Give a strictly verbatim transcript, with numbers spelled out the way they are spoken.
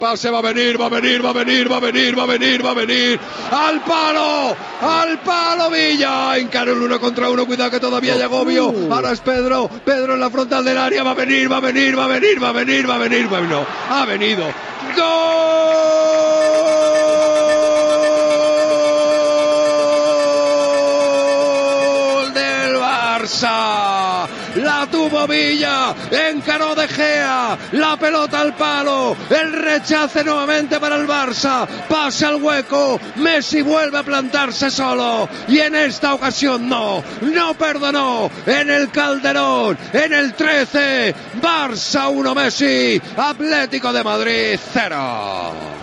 Pase va a venir, va a venir, va a venir, va a venir, va a venir, va a venir. ¡Al palo! ¡Al palo Villa! Encaró el uno contra uno, cuidado que todavía hay agobio. Ahora es Pedro, Pedro en la frontal del área, va a venir, va a venir, va a venir, va a venir, va a venir. Bueno, ha venido. ¡Gol del Barça! La tuvo Villa, encaró De Gea, la pelota al palo, el rechace nuevamente para el Barça, pase al hueco, Messi vuelve a plantarse solo y en esta ocasión no, no perdonó, en el Calderón, en el trece, Barça uno Messi, Atlético de Madrid cero.